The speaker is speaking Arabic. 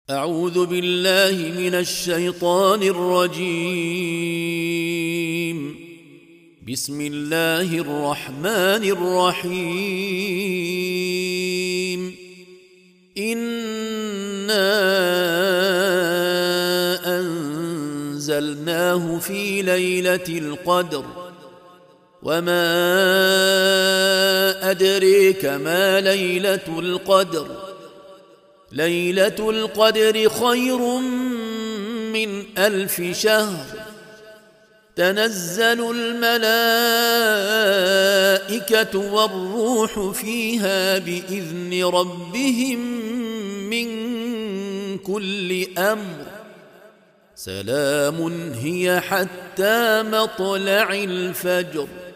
أعوذ بالله من الشيطان الرجيم. بسم الله الرحمن الرحيم. إنا أنزلناه في ليلة القدر وما أدريك ما ليلة القدر. ليلة القدر خير من 1000 شهر. تنزل الملائكة والروح فيها بإذن ربهم من كل أمر. سلام هي حتى مطلع الفجر.